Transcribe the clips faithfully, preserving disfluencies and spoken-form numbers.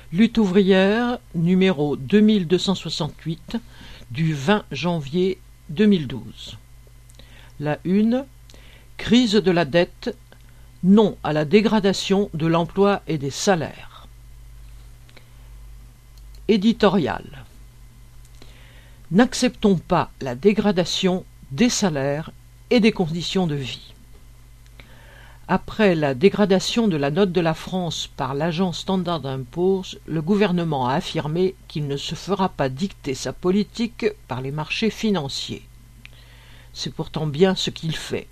Lutte ouvrière, numéro deux mille deux cent soixante-huit, du vingt janvier deux mille douze. La une, crise de la dette, non à la dégradation de l'emploi et des salaires. Éditorial. N'acceptons pas la dégradation des salaires et des conditions de vie. Après la dégradation de la note de la France par l'agence Standard and Poor's, le gouvernement a affirmé qu'il ne se fera pas dicter sa politique par les marchés financiers. C'est pourtant bien ce qu'il fait.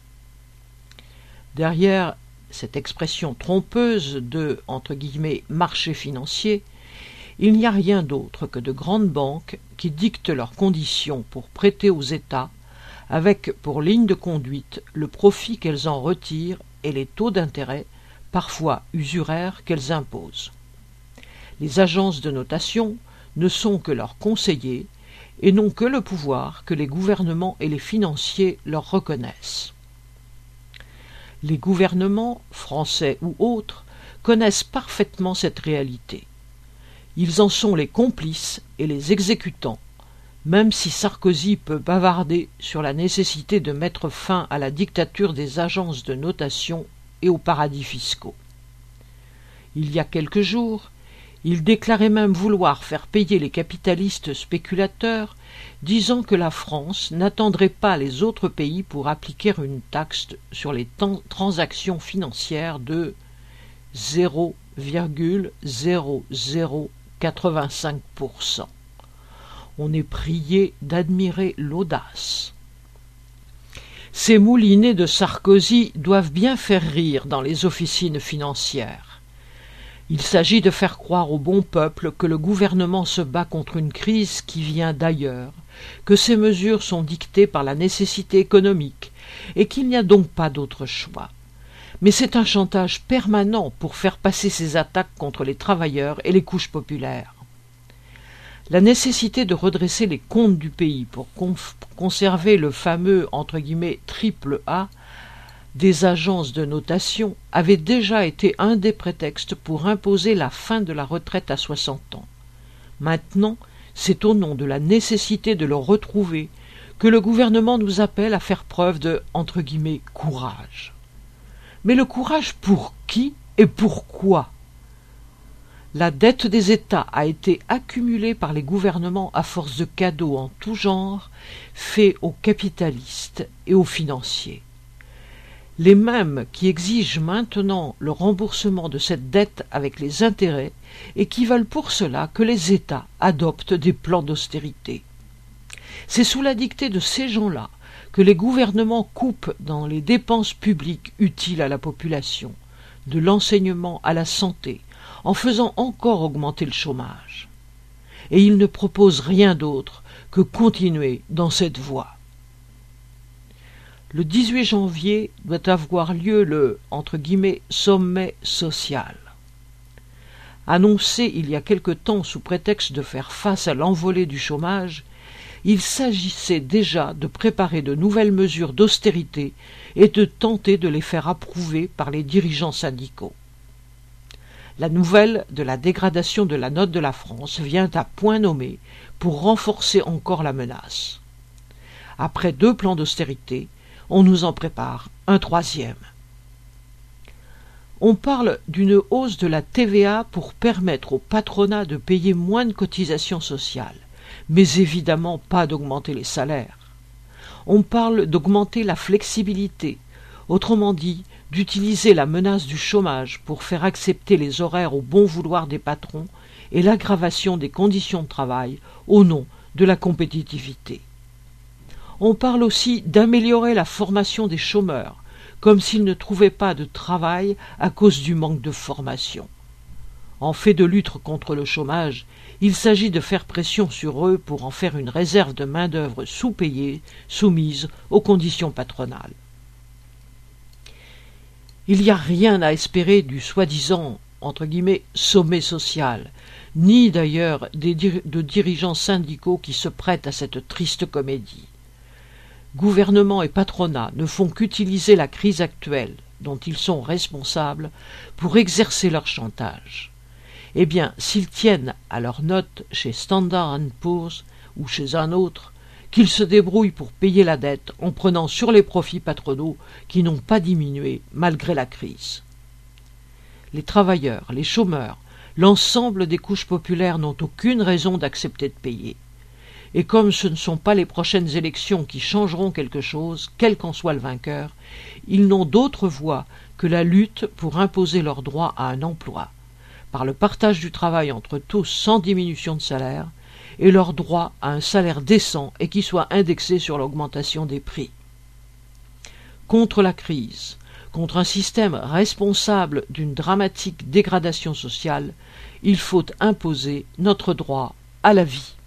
Derrière cette expression trompeuse de entre guillemets, « marché financier », il n'y a rien d'autre que de grandes banques qui dictent leurs conditions pour prêter aux États, avec pour ligne de conduite le profit qu'elles en retirent et les taux d'intérêt, parfois usuraires, qu'elles imposent. Les agences de notation ne sont que leurs conseillers et n'ont que le pouvoir que les gouvernements et les financiers leur reconnaissent. Les gouvernements, français ou autres, connaissent parfaitement cette réalité. Ils en sont les complices et les exécutants, même si Sarkozy peut bavarder sur la nécessité de mettre fin à la dictature des agences de notation et aux paradis fiscaux. Il y a quelques jours, il déclarait même vouloir faire payer les capitalistes spéculateurs, disant que la France n'attendrait pas les autres pays pour appliquer une taxe sur les transactions financières de zéro virgule zéro zéro quatre-vingt-cinq pour cent. On est prié d'admirer l'audace. Ces moulinets de Sarkozy doivent bien faire rire dans les officines financières. Il s'agit de faire croire au bon peuple que le gouvernement se bat contre une crise qui vient d'ailleurs, que ces mesures sont dictées par la nécessité économique et qu'il n'y a donc pas d'autre choix. Mais c'est un chantage permanent pour faire passer ces attaques contre les travailleurs et les couches populaires. La nécessité de redresser les comptes du pays pour conserver le fameux entre guillemets triple A des agences de notation avait déjà été un des prétextes pour imposer la fin de la retraite à soixante ans. Maintenant, c'est au nom de la nécessité de le retrouver que le gouvernement nous appelle à faire preuve de entre guillemets courage. Mais le courage pour qui et pourquoi ? La dette des États a été accumulée par les gouvernements à force de cadeaux en tout genre faits aux capitalistes et aux financiers. Les mêmes qui exigent maintenant le remboursement de cette dette avec les intérêts et qui veulent pour cela que les États adoptent des plans d'austérité. C'est sous la dictée de ces gens-là que les gouvernements coupent dans les dépenses publiques utiles à la population, de l'enseignement à la santé, en faisant encore augmenter le chômage. Et ils ne proposent rien d'autre que continuer dans cette voie. Le dix-huit janvier doit avoir lieu le entre guillemets, sommet social. Annoncé il y a quelque temps sous prétexte de faire face à l'envolée du chômage, il s'agissait déjà de préparer de nouvelles mesures d'austérité et de tenter de les faire approuver par les dirigeants syndicaux. La nouvelle de la dégradation de la note de la France vient à point nommé pour renforcer encore la menace. Après deux plans d'austérité, on nous en prépare un troisième. On parle d'une hausse de la T V A pour permettre au patronat de payer moins de cotisations sociales, mais évidemment pas d'augmenter les salaires. On parle d'augmenter la flexibilité, autrement dit, d'utiliser la menace du chômage pour faire accepter les horaires au bon vouloir des patrons et l'aggravation des conditions de travail au nom de la compétitivité. On parle aussi d'améliorer la formation des chômeurs, comme s'ils ne trouvaient pas de travail à cause du manque de formation. En fait de lutte contre le chômage, il s'agit de faire pression sur eux pour en faire une réserve de main-d'œuvre sous-payée, soumise aux conditions patronales. Il n'y a rien à espérer du soi-disant entre guillemets sommet social, ni d'ailleurs des dir- de dirigeants syndicaux qui se prêtent à cette triste comédie. Gouvernement et patronat ne font qu'utiliser la crise actuelle, dont ils sont responsables, pour exercer leur chantage. Eh bien, s'ils tiennent à leurs notes chez Standard and Poor's ou chez un autre, qu'ils se débrouillent pour payer la dette en prenant sur les profits patronaux qui n'ont pas diminué malgré la crise. Les travailleurs, les chômeurs, l'ensemble des couches populaires n'ont aucune raison d'accepter de payer. Et comme ce ne sont pas les prochaines élections qui changeront quelque chose, quel qu'en soit le vainqueur, ils n'ont d'autre voie que la lutte pour imposer leur droit à un emploi, par le partage du travail entre tous sans diminution de salaire, et leur droit à un salaire décent et qui soit indexé sur l'augmentation des prix. Contre la crise, contre un système responsable d'une dramatique dégradation sociale, il faut imposer notre droit à la vie.